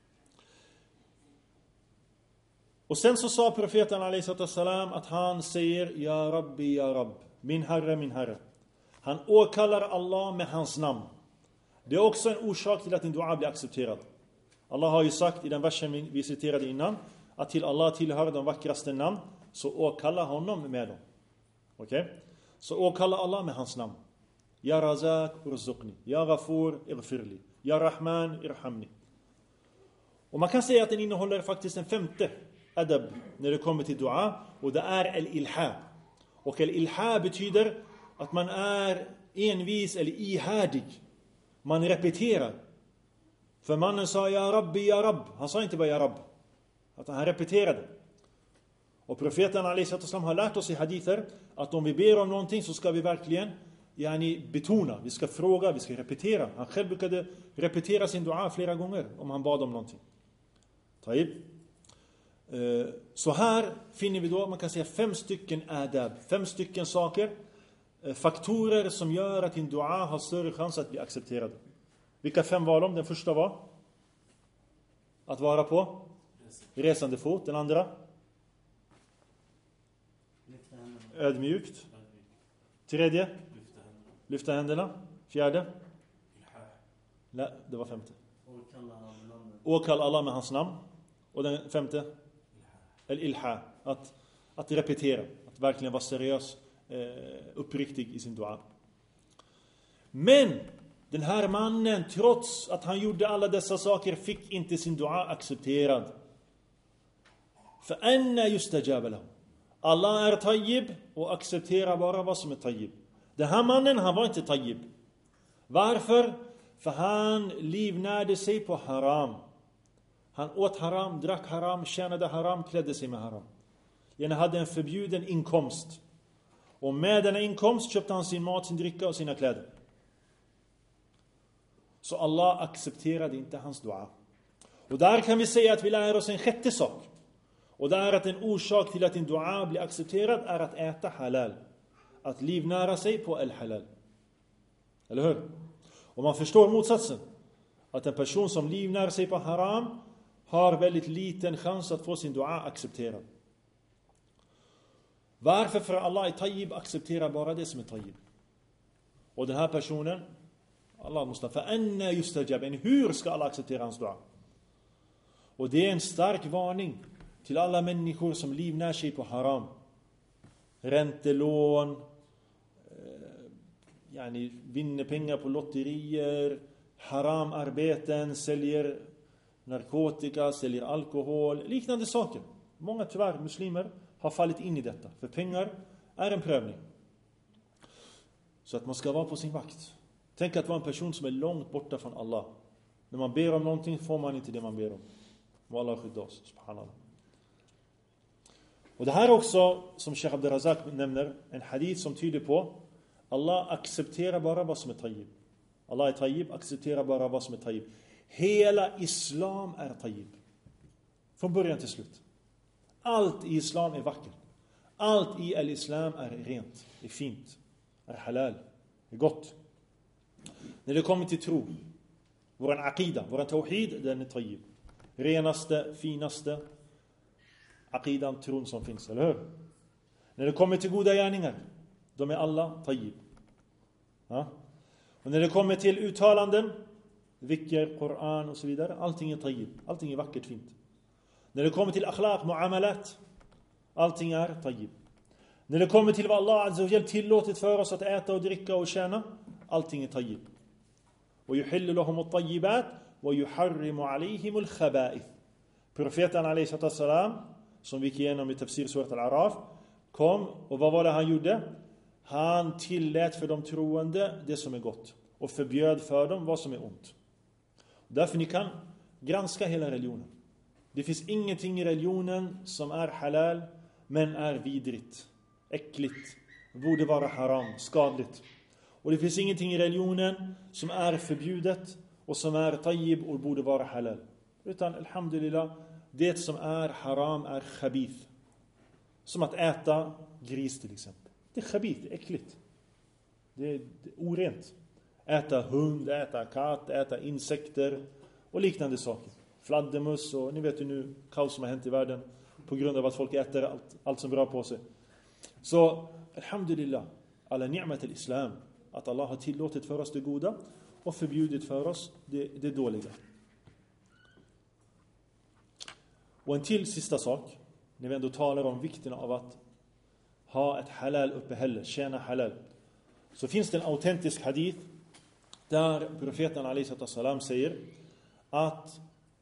Och sen så sa profeten alayhi salam att han säger ja Rabbi, ja Rabb, min herre, min herre. Han åkallar Allah med hans namn. Det är också en orsak till att din dua blir accepterad. Allah har ju sagt i den versen vi citerade innan att till Allah tillhör de vackraste namn, så åkalla honom med dem. Okej? Okay? Så åkalla Allah med hans namn. Ya Razak urzuqni, Ya Ghafur ighfirli, Ya Rahman irhamni. Och man kan säga att den innehåller faktiskt en femte adab när det kommer till dua, och det är el-ilha. Och el-ilha betyder att man är envis eller ihärdig. Man repeterar. För mannen sa ja Rabbi, ja Rabb. Han sa inte bara ja Rabb. Att han repeterade. Och profeten alayhi salam har lärt oss i hadither att om vi ber om någonting så ska vi verkligen yani, betona, vi ska fråga, vi ska repetera. Han själv brukade repetera sin dua flera gånger om han bad om någonting. Taib. Så här finner vi då, man kan säga fem stycken adab, fem stycken saker, faktorer som gör att din dua har större chans att bli accepterad. Vilka fem var de? Den första var att vara på resande fot. Den andra? Ödmjukt. Tredje? Lyfta händerna. Fjärde? Nej, det var femte. Åkalla Allah med hans namn. Och den femte? El-ilha. Att, att repetera. Att verkligen vara seriös, uppriktig i sin dua. Men den här mannen, trots att han gjorde alla dessa saker, fick inte sin dua accepterad. För anna yustajaba lahu. Allah är tayyib och accepterar bara vad som är tayyib. Den här mannen, han var inte tayyib. Varför? För han livnärde sig på haram. Han åt haram, drack haram, tjänade haram, klädde sig med haram. Han hade en förbjuden inkomst. Och med denna inkomst köpte han sin mat, sin dricka och sina kläder. Så Allah accepterade inte hans dua. Och där kan vi säga att vi lär oss en sjätte sak. Och det är att en orsak till att din dua blir accepterad är att äta halal. Att livnära sig på al-halal. Eller hur? Och man förstår motsatsen. Att en person som livnär sig på haram har väldigt liten chans att få sin dua accepterad. Varför? För Allah är tayyib, accepterar bara det som är tayyib. Och den här personen, Allah måste för anna yustajab. Hur ska Allah acceptera hans dua? Och det är en stark varning till alla människor som livnär sig på haram. Räntelån, eh, yani vinner pengar på lotterier, haramarbeten, säljer narkotika, säljer alkohol, liknande saker. Många tyvärr muslimer har fallit in i detta. För pengar är en prövning. Så att man ska vara på sin vakt. Tänk att vara en person som är långt borta från Allah. När man ber om någonting får man inte det man ber om. Och Allah skyddar oss, subhanallah. Och det här också, som Sheikh Abdul Razak nämner, en hadith som tyder på Allah accepterar bara vad som är tayyib. Allah är tayyib, accepterar bara vad som är tayyib. Hela islam är tayyib. Från början till slut. Allt i islam är vackert. Allt i al-islam är rent, är fint, är halal, är gott. När det kommer till tro, våran aqida, våran tawhid, den är tayyib. Renaste, finaste aqidan, tron som finns, eller hur? När det kommer till goda gärningar, de är alla tayyib. Ja? Och när det kommer till uttalanden, vikr, Koran och så vidare, allting är tayyib. Allting är vackert, fint. När det kommer till akhlaq, muamalat, allting är tayyib. När det kommer till vad Allah azza wa jalla tillåtit för oss att äta och dricka och tjäna, allting är tayyib. Och yuhillu lahum at-tayyibat wa yuharrimu alayhim al-khaba'ith. Profeten alayhi salam, som vi gick igenom i tafsir surat al-Araf, kom, och vad var det han gjorde? Han tillät för de troende det som är gott och förbjöd för dem vad som är ont. Därför ni kan granska hela religionen. Det finns ingenting i religionen som är halal men är vidrigt, äckligt, borde vara haram, skadligt. Och det finns ingenting i religionen som är förbjudet och som är tayyib och borde vara halal. Utan alhamdulillah, det som är haram är khabith. Som att äta gris till exempel. Det är khabith, det är äckligt. Det är, det är orent. Äta hund, äta katt, äta insekter och liknande saker. Fladdermus och ni vet ju nu kaos som har hänt i världen på grund av att folk äter allt, allt som rör på sig. Så alhamdulillah, alla ni'mat al-islam, att Allah har tillåtit för oss det goda och förbjudit för oss det, det dåliga. Och en till sista sak, när vi ändå talar om vikten av att ha ett halal uppehälle, tjäna halal, så finns det en autentisk hadith där profeten alayhi salam säger att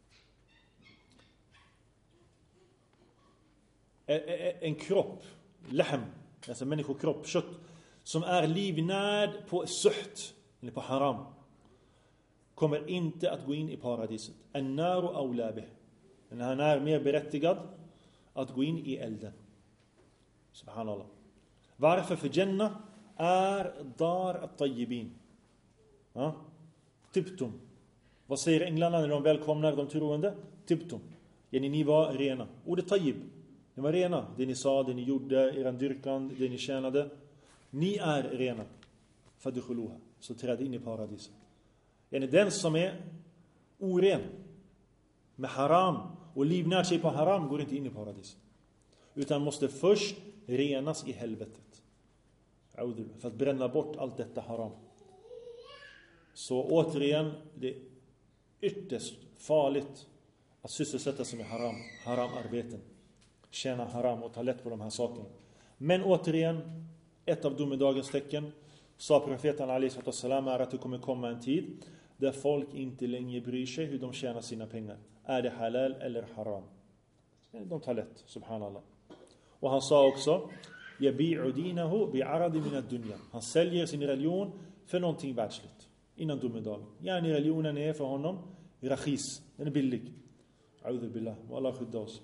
en kropp, lahm, alltså människokropp, kött, som är livnärd på suht, eller på haram, kommer inte att gå in i paradiset. An-naru awla bih. Men han är mer berättigad att gå in i elden. Subhanallah. Varför? För Jannah är dar at-tayyibin. Ja? Tibtum. Vad säger änglarna när de välkomnar de troende? Tibtum. Yani ni var rena. Ordet tayyib. Ni var rena. Det ni sa, det ni gjorde, eran dyrkan, det ni tjänade. Ni är rena. Fadkhuluha. Så träd in i paradiset. Yani den som är oren med haram och livnär sig på haram går inte in i paradiset. Utan måste först renas i helvetet. För att bränna bort allt detta haram. Så återigen, det är ytterst farligt att sysselsätta sig med haram, haramarbeten. Tjäna haram och ta lätt på de här sakerna. Men återigen, ett av domedagens tecken, sa profeten alaihi wasallam, är att det kommer komma en tid där folk inte längre bryr sig hur de tjänar sina pengar. Är det halal eller haram? De tar lätt, subhanallah. Och han sa också, yabi'u dinahu bi'aradi min ad-dunya. Han säljer sin religion för någonting världsligt innan domedagen. Yani religionen är för honom rakhis, den är billig. A'udhu billah, wa Allah skydda oss.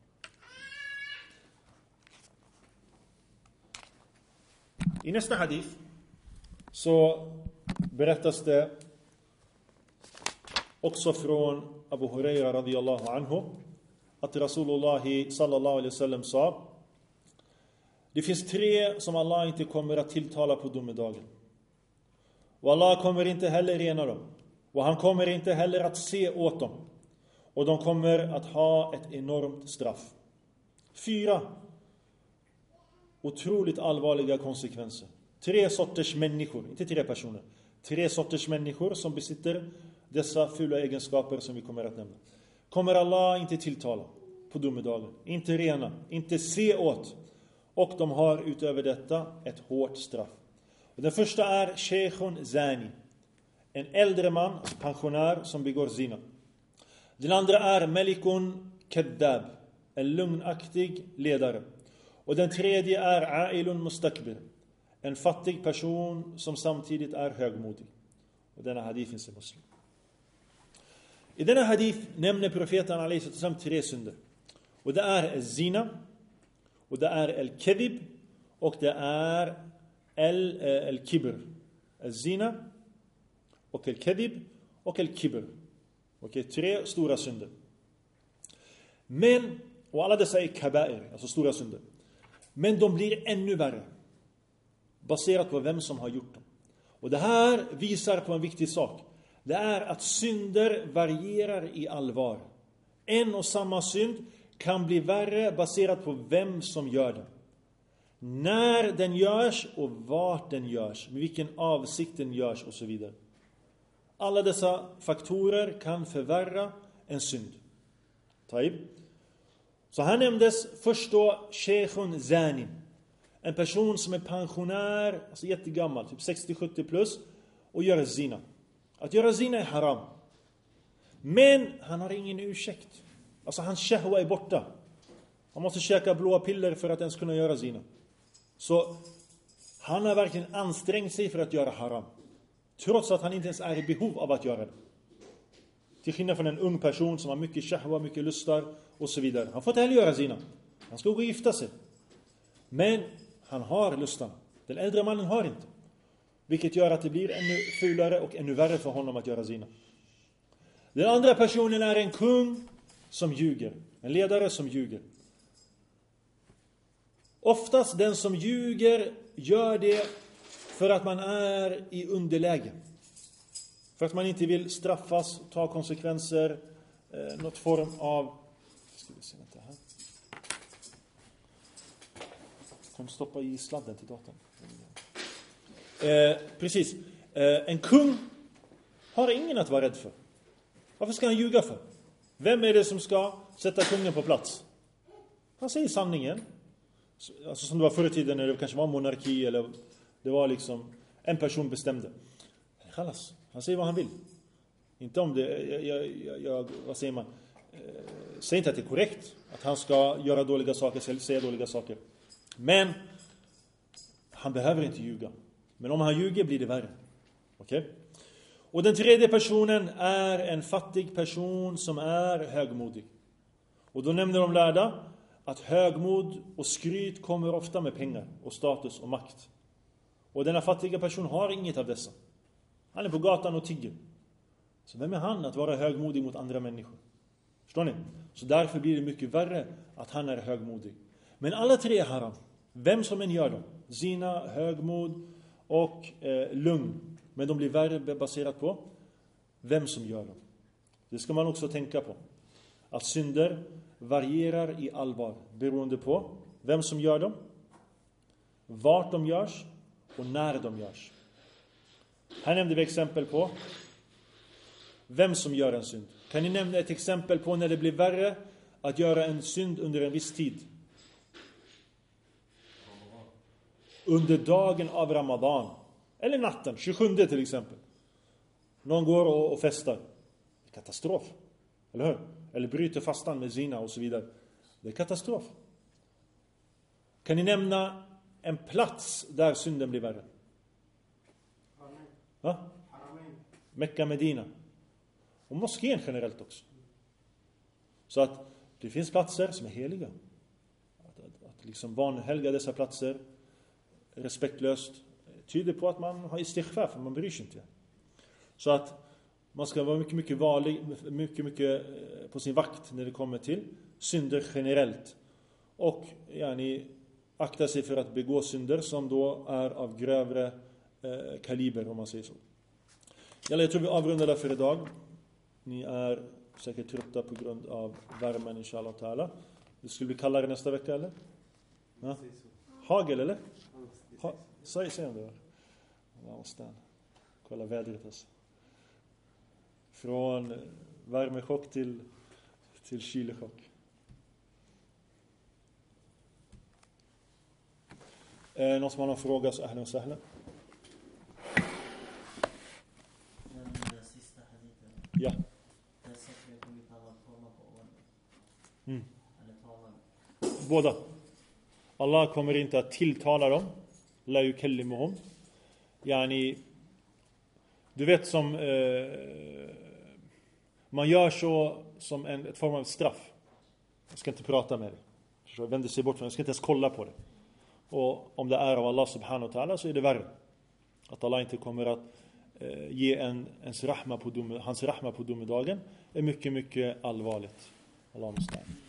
I nästa hadith så berättas det också från Abu Huraira radiyallahu anhu att Rasulullah sallallahu alaihi wasallam sa: det finns tre som Allah inte kommer att tilltala på domedagen. Och Allah kommer inte heller rena dem. Och han kommer inte heller att se åt dem. Och de kommer att ha ett enormt straff. Fyra otroligt allvarliga konsekvenser. Tre sorters människor, inte tre personer. Tre sorters människor som besitter dessa fula egenskaper som vi kommer att nämna. Kommer Allah inte tilltala på domedagen. Inte rena, inte se åt. Och de har utöver detta ett hårt straff. Och den första är Sheikhun Zani. En äldre man, pensionär som begår zina. Den andra är Malikun Kaddab. En lugnaktig ledare. Och den tredje är Ailun Mustakbir. En fattig person som samtidigt är högmodig. Och denna hadith finns i Muslim. I denna hadith nämner profeten alaihi wasallam tre synder. Och det är zina. Och det är el-kedib. Och det är el-kibr. El-zina. Och el-kedib. Och el-kibr. Okej, tre stora synder. Men, och alla dessa är kabair, alltså stora synder. Men de blir ännu värre. Baserat på vem som har gjort dem. Och det här visar på en viktig sak. Det är att synder varierar i allvar. En och samma synd kan bli värre baserat på vem som gör den. När den görs och vart den görs. Med vilken avsikt den görs och så vidare. Alla dessa faktorer kan förvärra en synd. Taib. Så här nämndes först då Sheikhun Zani. En person som är pensionär, alltså jättegammal, typ sextio sjuttio plus, och gör zina. Att göra zina är haram. Men han har ingen ursäkt. Alltså hans shahwa är borta. Han måste käka blåa piller för att ens kunna göra zina. Så han har verkligen ansträngt sig för att göra haram. Trots att han inte ens är i behov av att göra det. Till skillnad från en ung person som har mycket shahwa, mycket lustar och så vidare. Han får inte heller göra zina. Han ska gå och gifta sig. Men han har lustan. Den äldre mannen har inte. Vilket gör att det blir ännu fulare och ännu värre för honom att göra zina. Den andra personen är en kung som ljuger. En ledare som ljuger. Oftast den som ljuger gör det för att man är i underläge. För att man inte vill straffas, ta konsekvenser, eh, något form av... Ska vi se, vänta här. Kom stoppa i sladden till datorn. Eh, precis. Eh, en kung har ingen att vara rädd för. Varför ska han ljuga för? Vem är det som ska sätta kungen på plats? Han säger sanningen. Alltså som det var förr i tiden när det kanske var monarki eller det var liksom en person bestämde. Khalas. Han säger vad han vill. Inte om det jag, jag, jag, vad säger man? Eh, säg inte att det är korrekt att han ska göra dåliga saker eller säga dåliga saker. Men han behöver inte ljuga. Men om han ljuger blir det värre. Okej? Okay? Och den tredje personen är en fattig person som är högmodig. Och då nämner de lärda att högmod och skryt kommer ofta med pengar och status och makt. Och denna fattiga person har inget av dessa. Han är på gatan och tigger. Så vem är han att vara högmodig mot andra människor? Förstår ni? Så därför blir det mycket värre att han är högmodig. Men alla tre är haram. Vem som än gör dem. Zina, högmod och eh, lugn. Men de blir värre baserat på vem som gör dem. Det ska man också tänka på. Att synder varierar i allvar beroende på vem som gör dem, vart de görs och när de görs. Här nämnde vi exempel på vem som gör en synd. Kan ni nämna ett exempel på när det blir värre att göra en synd under en viss tid? Under dagen av Ramadan. Eller natten, tjugosjunde till exempel. Någon går och, och festar. Katastrof. Eller hur? Eller bryter fastan med zina och så vidare. Det är katastrof. Kan ni nämna en plats där synden blir värre? Va? Mekka, Medina. Och moskén generellt också. Så att det finns platser som är heliga. Att, att, att liksom vanhelga dessa platser respektlöst tyder på att man har istighfar, för man bryr sig inte. Så att man ska vara mycket, mycket varlig, mycket, mycket på sin vakt när det kommer till synder generellt. Och yani, akta sig för att begå synder som då är av grövre eh, kaliber, om man säger så. Jag tror vi avrundar där för idag. Ni är säkert trötta på grund av värmen, inshallah ta'ala. Det skulle bli kallare nästa vecka, eller? Ja? Hagel, eller? Ha, säg, säg om det var. Kolla vädret alltså. Från värmechock till, till kylechock. Eh, någon som har någon fråga så ahlan och sahlan. Den sista hadithen. Ja. Den sätter jag kommer alla komma på ovan. Mm. Eller talan. Båda. Allah kommer inte att tilltala dem. La yukallimuhum. Yani, du vet som eh, man gör så som en ett form av straff. Jag ska inte prata med dig. Jag vänder sig bort från, jag ska inte ens kolla på det. Och om det är av Allah subhanahu wa ta'ala så är det värre. Att Allah inte kommer att eh, ge en ens rahma på dom, hans rahma på domedagen är mycket mycket allvarligt. Allah måste.